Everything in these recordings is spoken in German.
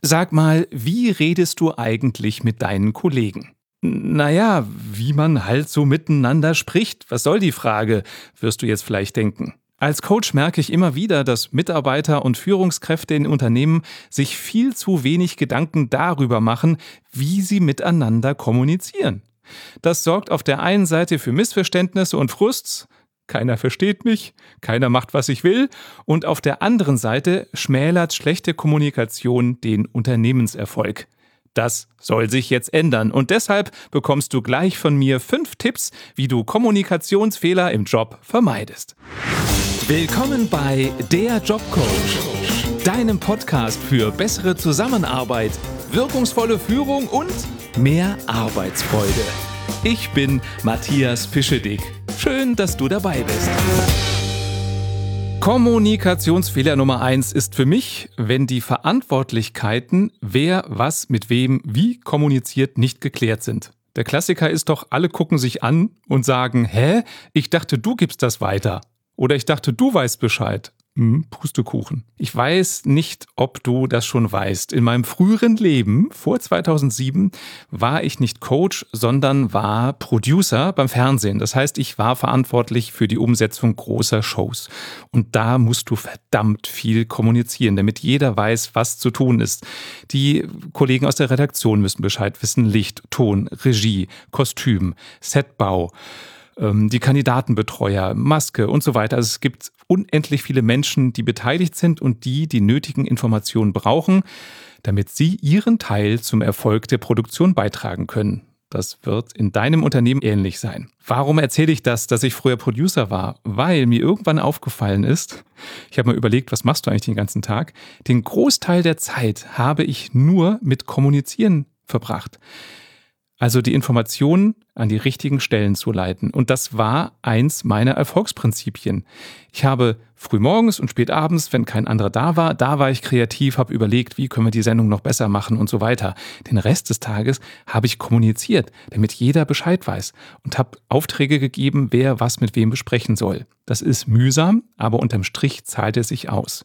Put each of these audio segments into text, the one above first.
Sag mal, wie redest du eigentlich mit deinen Kollegen? Naja, wie man halt so miteinander spricht. Was soll die Frage, wirst du jetzt vielleicht denken. Als Coach merke ich immer wieder, dass Mitarbeiter und Führungskräfte in Unternehmen sich viel zu wenig Gedanken darüber machen, wie sie miteinander kommunizieren. Das sorgt auf der einen Seite für Missverständnisse und Frust. Keiner versteht mich, keiner macht, was ich will. Und auf der anderen Seite schmälert schlechte Kommunikation den Unternehmenserfolg. Das soll sich jetzt ändern und deshalb bekommst du gleich von mir 5 Tipps, wie du Kommunikationsfehler im Job vermeidest. Willkommen bei Der Jobcoach, deinem Podcast für bessere Zusammenarbeit, wirkungsvolle Führung und mehr Arbeitsfreude. Ich bin Matthias Pischedick. Schön, dass du dabei bist. Kommunikationsfehler Nummer 1 ist für mich, wenn die Verantwortlichkeiten, wer was mit wem wie kommuniziert, nicht geklärt sind. Der Klassiker ist doch, alle gucken sich an und sagen, hä? Ich dachte, du gibst das weiter. Oder ich dachte, du weißt Bescheid. Pustekuchen. Ich weiß nicht, ob du das schon weißt. In meinem früheren Leben, vor 2007, war ich nicht Coach, sondern war Producer beim Fernsehen. Das heißt, ich war verantwortlich für die Umsetzung großer Shows. Und da musst du verdammt viel kommunizieren, damit jeder weiß, was zu tun ist. Die Kollegen aus der Redaktion müssen Bescheid wissen. Licht, Ton, Regie, Kostüm, Setbau, die Kandidatenbetreuer, Maske und so weiter. Also es gibt unendlich viele Menschen, die beteiligt sind und die nötigen Informationen brauchen, damit sie ihren Teil zum Erfolg der Produktion beitragen können. Das wird in deinem Unternehmen ähnlich sein. Warum erzähle ich das, dass ich früher Producer war? Weil mir irgendwann aufgefallen ist, ich habe mir überlegt, was machst du eigentlich den ganzen Tag? Den Großteil der Zeit habe ich nur mit Kommunizieren verbracht. Also die Informationen an die richtigen Stellen zu leiten. Und das war eins meiner Erfolgsprinzipien. Ich habe frühmorgens und spätabends, wenn kein anderer da war ich kreativ, habe überlegt, wie können wir die Sendung noch besser machen und so weiter. Den Rest des Tages habe ich kommuniziert, damit jeder Bescheid weiß und habe Aufträge gegeben, wer was mit wem besprechen soll. Das ist mühsam, aber unterm Strich zahlt es sich aus.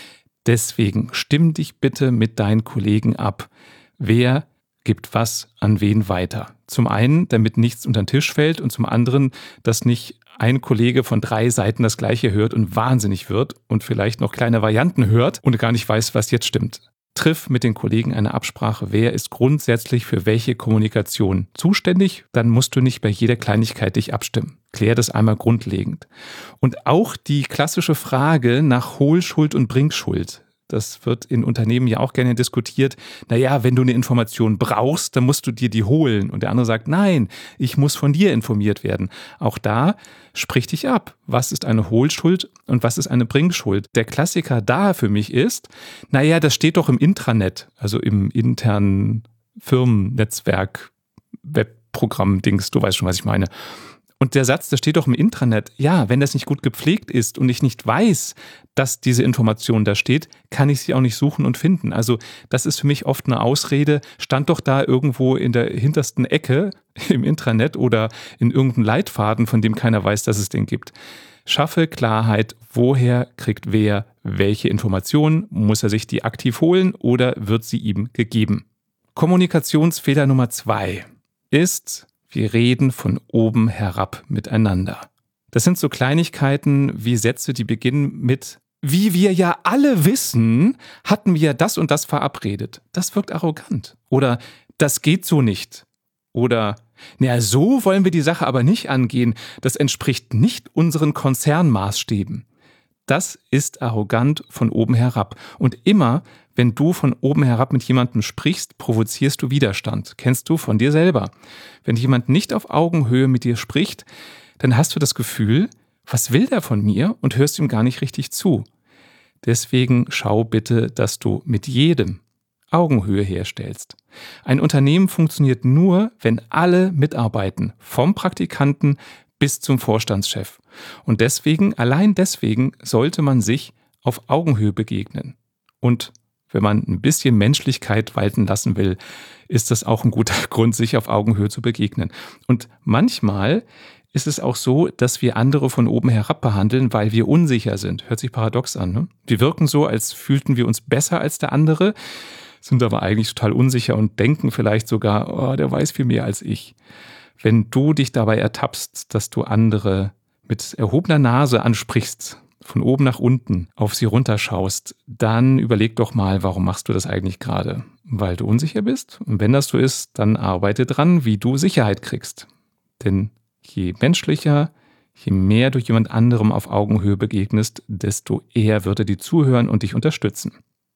Deswegen stimm dich bitte mit deinen Kollegen ab. Wer gibt was an wen weiter. Zum einen, damit nichts unter den Tisch fällt und zum anderen, dass nicht ein Kollege von 3 Seiten das Gleiche hört und wahnsinnig wird und vielleicht noch kleine Varianten hört und gar nicht weiß, was jetzt stimmt. Triff mit den Kollegen eine Absprache, wer ist grundsätzlich für welche Kommunikation zuständig, dann musst du nicht bei jeder Kleinigkeit dich abstimmen. Klär das einmal grundlegend. Und auch die klassische Frage nach Hohlschuld und Bringschuld. Das wird in Unternehmen ja auch gerne diskutiert. Naja, wenn du eine Information brauchst, dann musst du dir die holen. Und der andere sagt, nein, ich muss von dir informiert werden. Auch da sprich dich ab. Was ist eine Hohlschuld und was ist eine Bringschuld? Der Klassiker da für mich ist, naja, das steht doch im Intranet, also im internen Firmennetzwerk, Webprogramm-Dings, du weißt schon, was ich meine. Und der Satz, das steht doch im Intranet, ja, wenn das nicht gut gepflegt ist und ich nicht weiß, dass diese Information da steht, kann ich sie auch nicht suchen und finden. Also das ist für mich oft eine Ausrede, stand doch da irgendwo in der hintersten Ecke im Intranet oder in irgendeinem Leitfaden, von dem keiner weiß, dass es den gibt. Schaffe Klarheit, woher kriegt wer welche Informationen, muss er sich die aktiv holen oder wird sie ihm gegeben. Kommunikationsfehler Nummer 2 ist: Wir reden von oben herab miteinander. Das sind so Kleinigkeiten wie Sätze, die beginnen mit: Wie wir ja alle wissen, hatten wir das und das verabredet. Das wirkt arrogant. Oder das geht so nicht. Oder naja, so wollen wir die Sache aber nicht angehen. Das entspricht nicht unseren Konzernmaßstäben. Das ist arrogant von oben herab. Und immer, wenn du von oben herab mit jemandem sprichst, provozierst du Widerstand. Kennst du von dir selber. Wenn jemand nicht auf Augenhöhe mit dir spricht, dann hast du das Gefühl, was will der von mir? Und hörst ihm gar nicht richtig zu. Deswegen schau bitte, dass du mit jedem Augenhöhe herstellst. Ein Unternehmen funktioniert nur, wenn alle mitarbeiten, vom Praktikanten bis zum Vorstandschef. Und deswegen, allein deswegen, sollte man sich auf Augenhöhe begegnen. Und wenn man ein bisschen Menschlichkeit walten lassen will, ist das auch ein guter Grund, sich auf Augenhöhe zu begegnen. Und manchmal ist es auch so, dass wir andere von oben herab behandeln, weil wir unsicher sind. Hört sich paradox an, ne? Wir wirken so, als fühlten wir uns besser als der andere. sind aber eigentlich total unsicher und denken vielleicht sogar, oh, der weiß viel mehr als ich. Wenn du dich dabei ertappst, dass du andere mit erhobener Nase ansprichst, von oben nach unten auf sie runterschaust, dann überleg doch mal, warum machst du das eigentlich gerade? Weil du unsicher bist? Und wenn das so ist, dann arbeite dran, wie du Sicherheit kriegst. Denn je menschlicher, je mehr du jemand anderem auf Augenhöhe begegnest, desto eher wird er dir zuhören und dich unterstützen.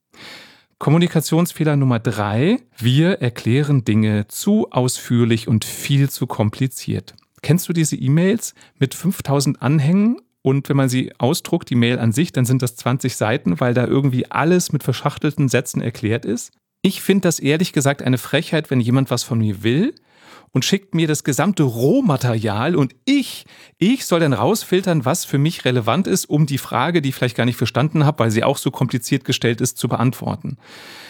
Kommunikationsfehler Nummer 3. Wir erklären Dinge zu ausführlich und viel zu kompliziert. Kennst du diese E-Mails mit 5000 Anhängen? Und wenn man sie ausdruckt, die Mail an sich, dann sind das 20 Seiten, weil da irgendwie alles mit verschachtelten Sätzen erklärt ist. Ich finde das ehrlich gesagt eine Frechheit, wenn jemand was von mir will und schickt mir das gesamte Rohmaterial und ich soll dann rausfiltern, was für mich relevant ist, um die Frage, die ich vielleicht gar nicht verstanden habe, weil sie auch so kompliziert gestellt ist, zu beantworten.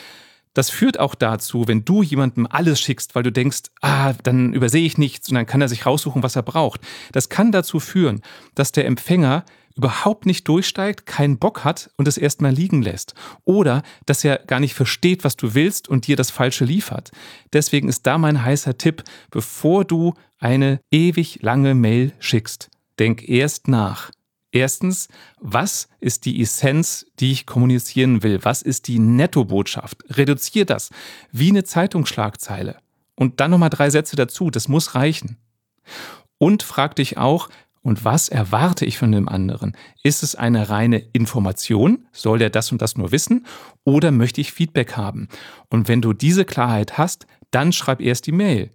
Das führt auch dazu, wenn du jemandem alles schickst, weil du denkst, dann übersehe ich nichts und dann kann er sich raussuchen, was er braucht. Das kann dazu führen, dass der Empfänger überhaupt nicht durchsteigt, keinen Bock hat und es erstmal liegen lässt. Oder dass er gar nicht versteht, was du willst und dir das Falsche liefert. Deswegen ist da mein heißer Tipp, bevor du eine ewig lange Mail schickst, denk erst nach. Erstens, was ist die Essenz, die ich kommunizieren will? Was ist die Nettobotschaft? Reduziere das wie eine Zeitungsschlagzeile. Und dann nochmal 3 Sätze dazu, das muss reichen. Und frag dich auch, und was erwarte ich von dem anderen? Ist es eine reine Information? Soll der das und das nur wissen? Oder möchte ich Feedback haben? Und wenn du diese Klarheit hast, dann schreib erst die Mail.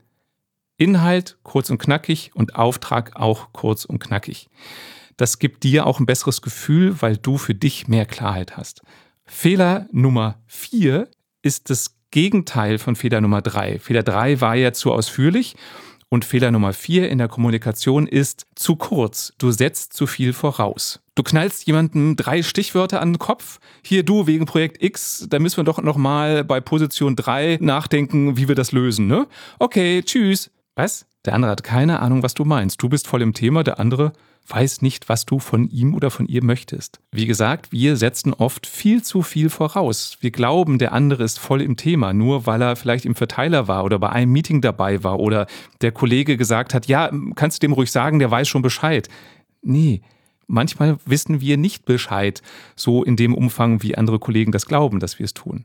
Inhalt kurz und knackig und Auftrag auch kurz und knackig. Das gibt dir auch ein besseres Gefühl, weil du für dich mehr Klarheit hast. Fehler Nummer 4 ist das Gegenteil von Fehler Nummer 3. Fehler 3 war ja zu ausführlich und Fehler Nummer 4 in der Kommunikation ist zu kurz. Du setzt zu viel voraus. Du knallst jemandem 3 Stichwörter an den Kopf. Hier du, wegen Projekt X, da müssen wir doch nochmal bei Position 3 nachdenken, wie wir das lösen, ne? Okay, tschüss. Was? Der andere hat keine Ahnung, was du meinst. Du bist voll im Thema, der andere weiß nicht, was du von ihm oder von ihr möchtest. Wie gesagt, wir setzen oft viel zu viel voraus. Wir glauben, der andere ist voll im Thema, nur weil er vielleicht im Verteiler war oder bei einem Meeting dabei war oder der Kollege gesagt hat, ja, kannst du dem ruhig sagen, der weiß schon Bescheid. Nee, manchmal wissen wir nicht Bescheid, so in dem Umfang, wie andere Kollegen das glauben, dass wir es tun.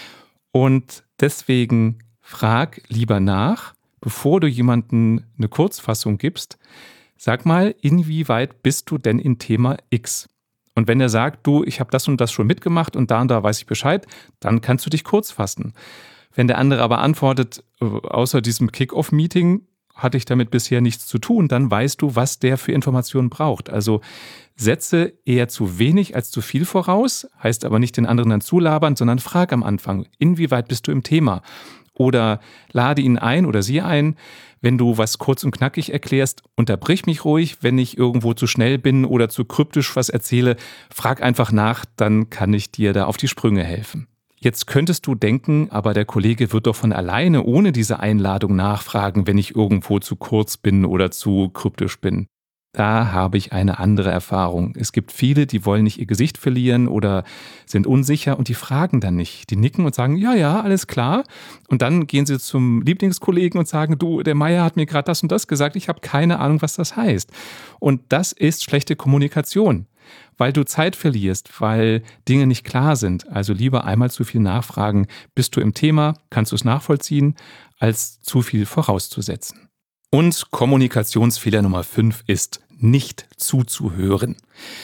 Und deswegen frag lieber nach, bevor du jemandem eine Kurzfassung gibst. Sag mal, inwieweit bist du denn in Thema X? Und wenn er sagt, du, ich habe das und das schon mitgemacht und da weiß ich Bescheid, dann kannst du dich kurz fassen. Wenn der andere aber antwortet, außer diesem Kick-Off-Meeting hatte ich damit bisher nichts zu tun, dann weißt du, was der für Informationen braucht. Also setze eher zu wenig als zu viel voraus, heißt aber nicht den anderen dann zulabern, sondern frag am Anfang, inwieweit bist du im Thema? Oder lade ihn ein oder sie ein, wenn du was kurz und knackig erklärst, unterbrich mich ruhig, wenn ich irgendwo zu schnell bin oder zu kryptisch was erzähle, frag einfach nach, dann kann ich dir da auf die Sprünge helfen. Jetzt könntest du denken, aber der Kollege wird doch von alleine ohne diese Einladung nachfragen, wenn ich irgendwo zu kurz bin oder zu kryptisch bin. Da habe ich eine andere Erfahrung. Es gibt viele, die wollen nicht ihr Gesicht verlieren oder sind unsicher und die fragen dann nicht. Die nicken und sagen, ja, alles klar. Und dann gehen sie zum Lieblingskollegen und sagen, du, der Meier hat mir gerade das und das gesagt, ich habe keine Ahnung, was das heißt. Und das ist schlechte Kommunikation, weil du Zeit verlierst, weil Dinge nicht klar sind. Also lieber einmal zu viel nachfragen, bist du im Thema, kannst du es nachvollziehen, als zu viel vorauszusetzen. Und Kommunikationsfehler Nummer 5 ist, nicht zuzuhören.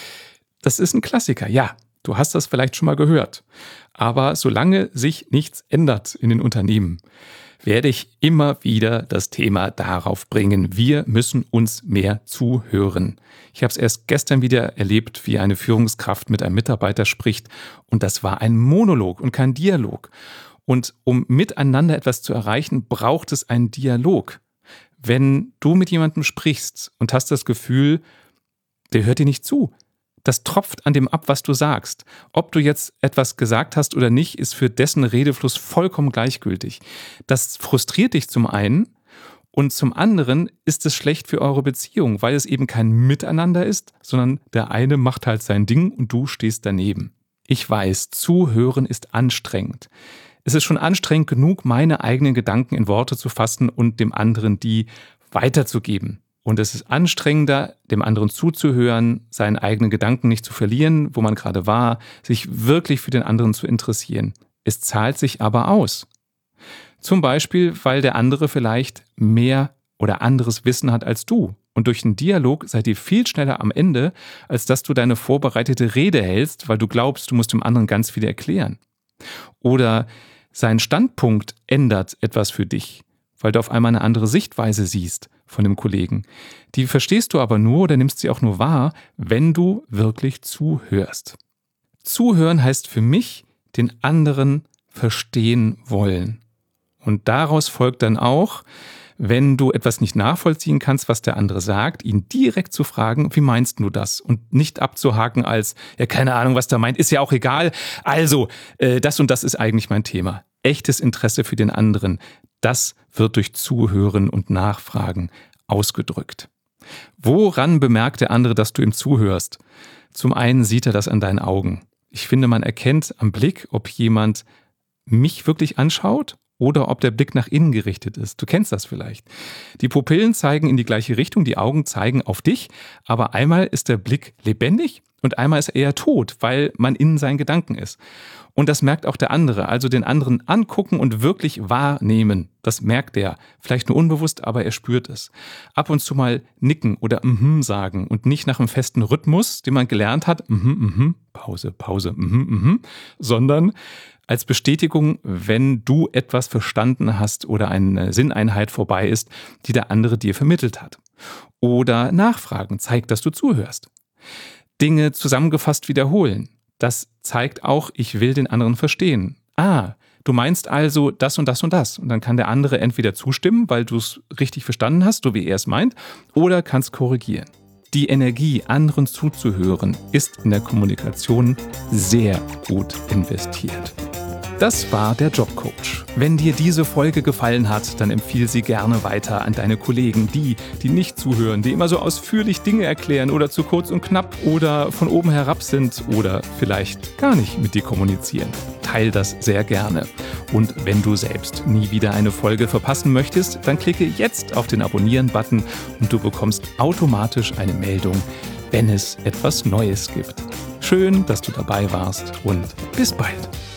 Das ist ein Klassiker, ja, du hast das vielleicht schon mal gehört. Aber solange sich nichts ändert in den Unternehmen, werde ich immer wieder das Thema darauf bringen, wir müssen uns mehr zuhören. Ich habe es erst gestern wieder erlebt, wie eine Führungskraft mit einem Mitarbeiter spricht und das war ein Monolog und kein Dialog. Und um miteinander etwas zu erreichen, braucht es einen Dialog. Wenn du mit jemandem sprichst und hast das Gefühl, der hört dir nicht zu, das tropft an dem ab, was du sagst. Ob du jetzt etwas gesagt hast oder nicht, ist für dessen Redefluss vollkommen gleichgültig. Das frustriert dich zum einen und zum anderen ist es schlecht für eure Beziehung, weil es eben kein Miteinander ist, sondern der eine macht halt sein Ding und du stehst daneben. Ich weiß, zuhören ist anstrengend. Es ist schon anstrengend genug, meine eigenen Gedanken in Worte zu fassen und dem anderen die weiterzugeben. Und es ist anstrengender, dem anderen zuzuhören, seinen eigenen Gedanken nicht zu verlieren, wo man gerade war, sich wirklich für den anderen zu interessieren. Es zahlt sich aber aus. Zum Beispiel, weil der andere vielleicht mehr oder anderes Wissen hat als du. Und durch einen Dialog seid ihr viel schneller am Ende, als dass du deine vorbereitete Rede hältst, weil du glaubst, du musst dem anderen ganz viel erklären. Oder sein Standpunkt ändert etwas für dich, weil du auf einmal eine andere Sichtweise siehst von dem Kollegen. Die verstehst du aber nur oder nimmst sie auch nur wahr, wenn du wirklich zuhörst. Zuhören heißt für mich, den anderen verstehen wollen. Und daraus folgt dann auch, wenn du etwas nicht nachvollziehen kannst, was der andere sagt, ihn direkt zu fragen, wie meinst du das? Und nicht abzuhaken als, ja, keine Ahnung, was der meint, ist ja auch egal. Also, das und das ist eigentlich mein Thema. Echtes Interesse für den anderen, das wird durch Zuhören und Nachfragen ausgedrückt. Woran bemerkt der andere, dass du ihm zuhörst? Zum einen sieht er das an deinen Augen. Ich finde, man erkennt am Blick, ob jemand mich wirklich anschaut oder ob der Blick nach innen gerichtet ist. Du kennst das vielleicht. Die Pupillen zeigen in die gleiche Richtung, die Augen zeigen auf dich, aber einmal ist der Blick lebendig und einmal ist er eher tot, weil man in seinen Gedanken ist. Und das merkt auch der andere, also den anderen angucken und wirklich wahrnehmen. Das merkt er, vielleicht nur unbewusst, aber er spürt es. Ab und zu mal nicken oder sagen und nicht nach einem festen Rhythmus, den man gelernt hat, Pause, Pause, sondern als Bestätigung, wenn du etwas verstanden hast oder eine Sinneinheit vorbei ist, die der andere dir vermittelt hat. Oder nachfragen, zeigt, dass du zuhörst. Dinge zusammengefasst wiederholen. Das zeigt auch, ich will den anderen verstehen. Du meinst also das und das und das. Und dann kann der andere entweder zustimmen, weil du es richtig verstanden hast, so wie er es meint, oder kannst korrigieren. Die Energie, anderen zuzuhören, ist in der Kommunikation sehr gut investiert. Das war der Jobcoach. Wenn dir diese Folge gefallen hat, dann empfiehl sie gerne weiter an deine Kollegen, die nicht zuhören, die immer so ausführlich Dinge erklären oder zu kurz und knapp oder von oben herab sind oder vielleicht gar nicht mit dir kommunizieren. Teil das sehr gerne. Und wenn du selbst nie wieder eine Folge verpassen möchtest, dann klicke jetzt auf den Abonnieren-Button und du bekommst automatisch eine Meldung, wenn es etwas Neues gibt. Schön, dass du dabei warst und bis bald.